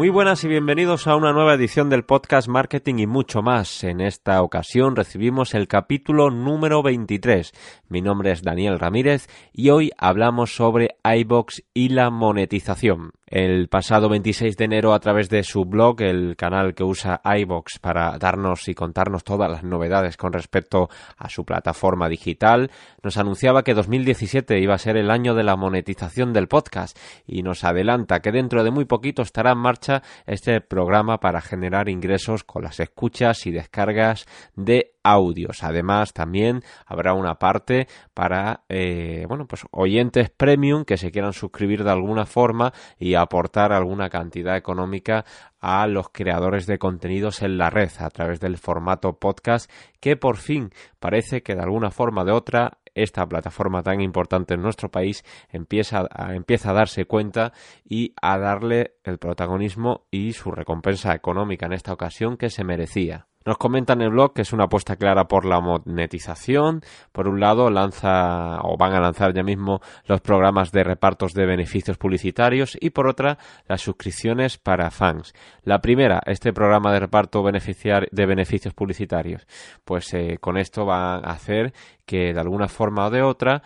Muy buenas y bienvenidos a una nueva edición del podcast Marketing y mucho más. En esta ocasión recibimos el capítulo número 23. Mi nombre es Daniel Ramírez y hoy hablamos sobre iVoox y la monetización. El pasado 26 de enero, a través de su blog, el canal que usa iVoox para darnos y contarnos todas las novedades con respecto a su plataforma digital, nos anunciaba que 2017 iba a ser el año de la monetización del podcast y nos adelanta que dentro de muy poquito estará en marcha este programa para generar ingresos con las escuchas y descargas de audios. Además, también habrá una parte para oyentes premium que se quieran suscribir de alguna forma y aportar alguna cantidad económica a los creadores de contenidos en la red a través del formato podcast, que por fin parece que de alguna forma o de otra esta plataforma tan importante en nuestro país empieza a darse cuenta y a darle el protagonismo y su recompensa económica en esta ocasión que se merecía. Nos comenta en el blog que es una apuesta clara por la monetización. Por un lado, van a lanzar ya mismo los programas de repartos de beneficios publicitarios y por otra, las suscripciones para fans. La primera, este programa de reparto de beneficios publicitarios. Pues con esto va a hacer que de alguna forma o de otra,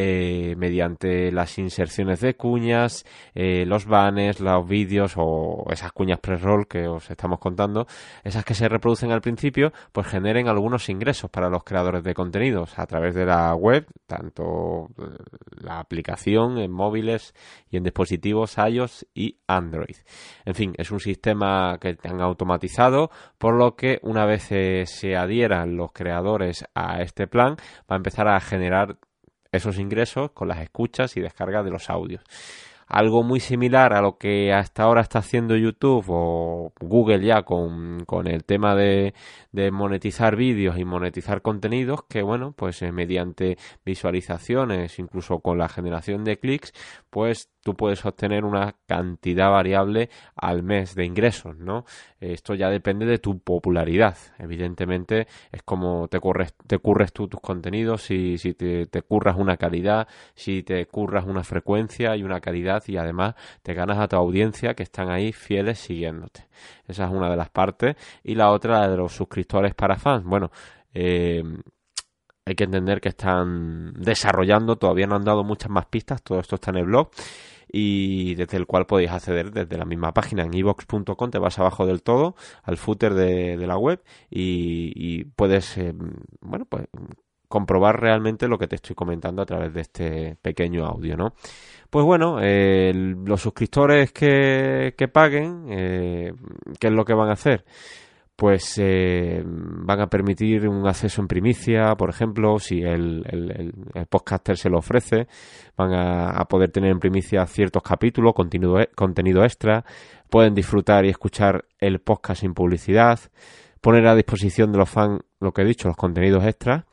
mediante las inserciones de cuñas, los banners, los vídeos o esas cuñas pre-roll que os estamos contando, esas que se reproducen al principio, pues generen algunos ingresos para los creadores de contenidos a través de la web, tanto la aplicación en móviles y en dispositivos iOS y Android. En fin, es un sistema que han automatizado, por lo que una vez se adhieran los creadores a este plan, va a empezar a generar esos ingresos con las escuchas y descargas de los audios. Algo muy similar a lo que hasta ahora está haciendo YouTube o Google ya con el tema de monetizar vídeos y monetizar contenidos, que bueno, pues mediante visualizaciones, incluso con la generación de clics, pues tú puedes obtener una cantidad variable al mes de ingresos, ¿no? Esto ya depende de tu popularidad. Evidentemente es como te curres tú tus contenidos, si te curras una calidad, si te curras una frecuencia y una calidad, y además te ganas a tu audiencia que están ahí fieles siguiéndote. Esa es una de las partes. Y la otra, la de los suscriptores para fans. Bueno, hay que entender que están desarrollando, todavía no han dado muchas más pistas, todo esto está en el blog y desde el cual podéis acceder desde la misma página. En iVoox.com te vas abajo del todo al footer de la web y puedes comprobar realmente lo que te estoy comentando a través de este pequeño audio, ¿no? Pues bueno, los suscriptores que paguen, ¿qué es lo que van a hacer? Pues van a permitir un acceso en primicia, por ejemplo, si el podcaster se lo ofrece, van a poder tener en primicia ciertos capítulos, contenido extra, pueden disfrutar y escuchar el podcast sin publicidad, poner a disposición de los fans, lo que he dicho, los contenidos extras.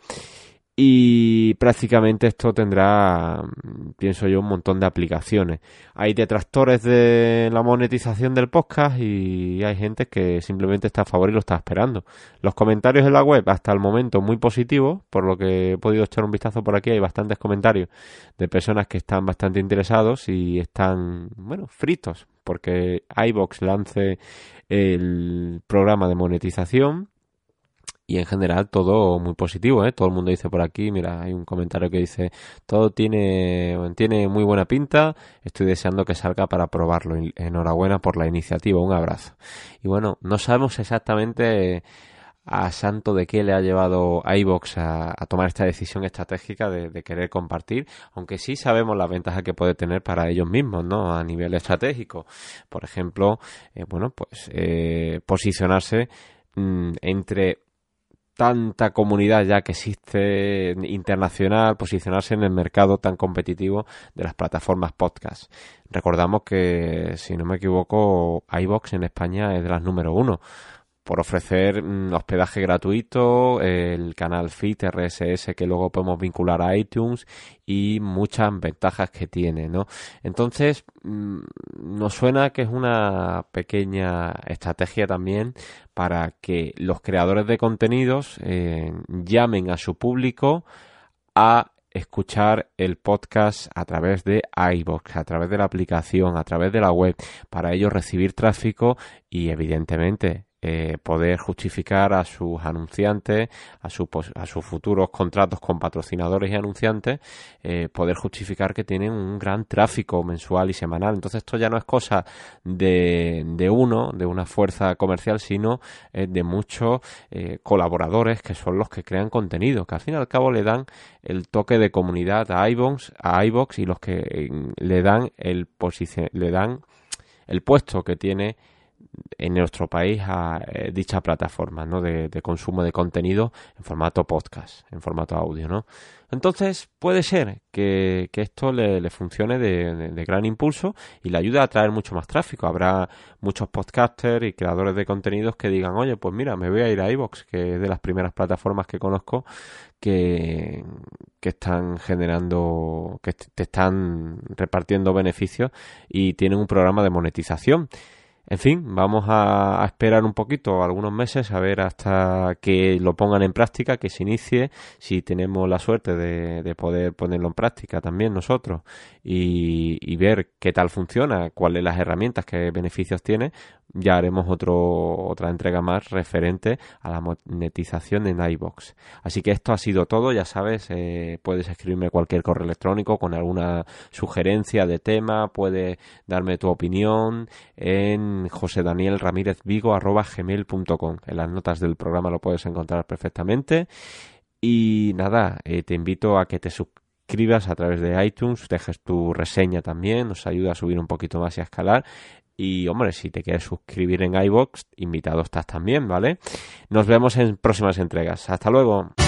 Y prácticamente esto tendrá, pienso yo, un montón de aplicaciones. Hay detractores de la monetización del podcast y hay gente que simplemente está a favor y lo está esperando. Los comentarios en la web hasta el momento muy positivos, por lo que he podido echar un vistazo por aquí. Hay bastantes comentarios de personas que están bastante interesados y están, fritos porque iVoox lance el programa de monetización. Y en general todo muy positivo, ¿eh? Todo el mundo dice por aquí, mira, hay un comentario que dice, todo tiene muy buena pinta, estoy deseando que salga para probarlo. Enhorabuena por la iniciativa, un abrazo. Y bueno, no sabemos exactamente a santo de qué le ha llevado a iVoox a tomar esta decisión estratégica de querer compartir, aunque sí sabemos las ventajas que puede tener para ellos mismos, ¿no? A nivel estratégico. Por ejemplo, posicionarse entre tanta comunidad ya que existe internacional, posicionarse en el mercado tan competitivo de las plataformas podcast. Recordamos que, si no me equivoco, iVoox en España es de las número 1 por ofrecer hospedaje gratuito, el canal feed RSS que luego podemos vincular a iTunes y muchas ventajas que tiene, ¿no? Entonces, nos suena que es una pequeña estrategia también para que los creadores de contenidos llamen a su público a escuchar el podcast a través de iVoox, a través de la aplicación, a través de la web, para ellos recibir tráfico y evidentemente poder justificar a sus anunciantes, a sus futuros contratos con patrocinadores y anunciantes, poder justificar que tienen un gran tráfico mensual y semanal. Entonces esto ya no es cosa de una fuerza comercial, sino de muchos colaboradores que son los que crean contenido, que al fin y al cabo le dan el toque de comunidad a iVoox y los que le dan el puesto que tiene en nuestro país a dicha plataforma, ¿no? de consumo de contenido en formato podcast, en formato audio, ¿no? Entonces puede ser que esto le funcione de gran impulso y le ayude a atraer mucho más tráfico. Habrá muchos podcasters y creadores de contenidos que digan, oye, pues mira, me voy a ir a iVoox, que es de las primeras plataformas que conozco que están generando, que te están repartiendo beneficios y tienen un programa de monetización. En fin, vamos a esperar un poquito, algunos meses, a ver hasta que lo pongan en práctica, que se inicie, si tenemos la suerte de poder ponerlo en práctica también nosotros y ver qué tal funciona, cuáles las herramientas, qué beneficios tiene. Ya haremos otra entrega más referente a la monetización en iVoox. Así que esto ha sido todo, ya sabes, puedes escribirme cualquier correo electrónico con alguna sugerencia de tema, puedes darme tu opinión en josedanielramirezvigo@gmail.com. En las notas del programa lo puedes encontrar perfectamente. Y nada, te invito a que te suscribas a través de iTunes, dejes tu reseña también, nos ayuda a subir un poquito más y a escalar. Y, hombre, si te quieres suscribir en iVoox, invitado estás también, ¿vale? Nos vemos en próximas entregas. ¡Hasta luego!